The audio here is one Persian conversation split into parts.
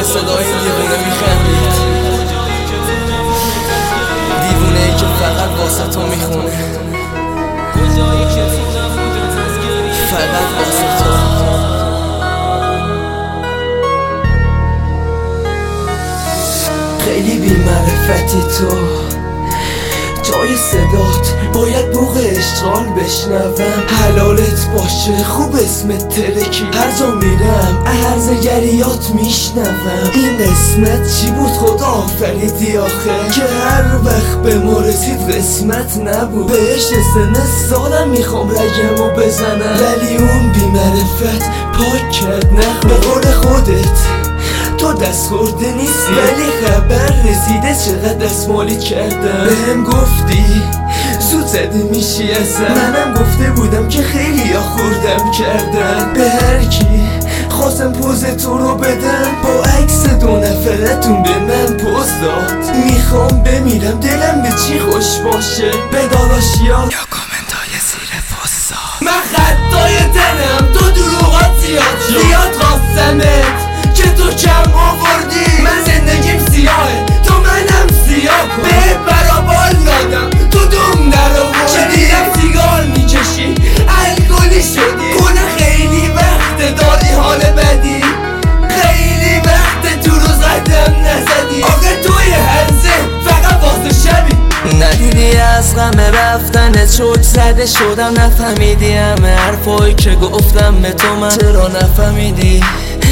به صدای دیوونه میخندید، دیوونه ای که فقط واسه تو میخونه، فقط واسه تو. خیلی بی معرفتی تو، جای صدات باید بوق اشتغال بشنوم. حلالت باشه خوب اسمت ترکی، هر جا میرم عرض گریات میشنوم. این قسمت چی بود خدا آفریدی آخه، که هر وقت به ما رسید قسمت نبود. بهش سن سالم میخوام رگمو بزنم، ولی اون بی معرفت پاک کرد نخ. به قول خودت تو دست خورده نیستی، ولی خبر رسیده چقدر دستمالی کردم. بهم گفتی زود زده میشی ازم، منم گفته بودم که خیلی خوردم کردن. به هر کی خواستم پوز تو رو بدم، با عکس دو نفرتون به من پوز داد. میخوام بمیرم دلم به چی خوش باشه، به داداشیا یا کامنتای زیر پستات. من خطای دلم تو دروغات زیاد خواستمت که تو کم آوردی. من زندگیم سیاهه تو منم سیاه کن، به برابال دادم تو دوم در آوردی. شنیدم سیگار میکشی الکلی شدی، کنه خیلی وقت داری حال بدی، خیلی وقت تو روز قدم نزدی. آخه توی هرزه فقط واسه شبی. ندیدی از غم رفتنت شوک زده شدم، نفهمیدی همه حرفایی که گفتم به تو من چرا نفهمیدی.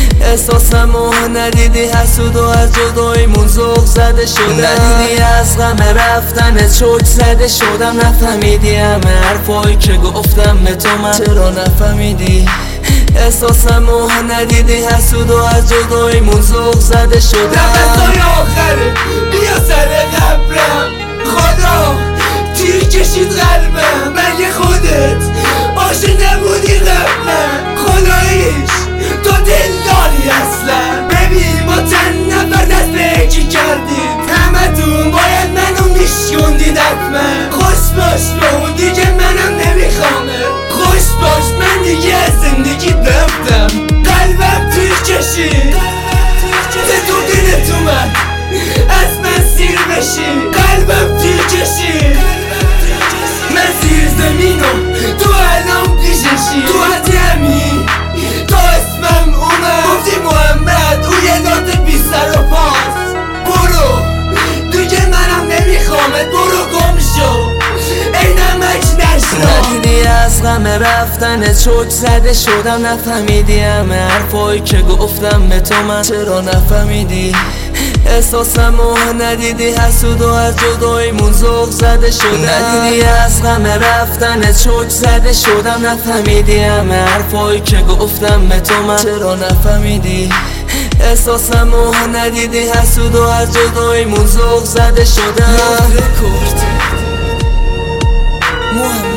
احساسمو ندیدی، حسود و از جداییمون ذوق زده شدم. ندیدی از غم رفتنت شوک زده شدم، نفهمیدی همه حرفایی که گفتم به تو من چرا نفهمیدی. احساسمو ندیدی، حسود و از جداییمون ذوق زده شدم. نفسای آخره بیا سر قبرم، خدا تیر کشید قلبم. مگه خودت عاشق نبودی قبلم؟ خداییش تو دل داری اصلا. ببین ما چند نفر دست به یکی کردیم، همه تون باید منو میشکندید حتما. خوش باش به اون دیگه منم نمیخوامه، خوش باش من دیگه از زندگی رفتم. قلبم تیر کشید تو دلت اومد از من سیر بشی، قلبم تیر کشید من زیر زمینم تو الان پیششی. تو همین تا اسمم اومد گفتی محمد او یه داده بی سر و پاس. برو دیگه منم نمیخوامت، برو گم شو ای نمک نشنا. ندیدی از غم رفتنت شوک زده شدم، نفهمیدی همه حرفایی که گفتم به تو من چرا نفهمیدی. احساسمو ندیدی، حسود و از جداییمون ذوق زده شدم. ندیدی از غم رفتنت شوک زده شدم، نفهمیدی همه حرفایی که گفتم به تو من چرا نفهمیدی. احساسمو ندیدی، حسود و از جداییمون ذوق زده شدم.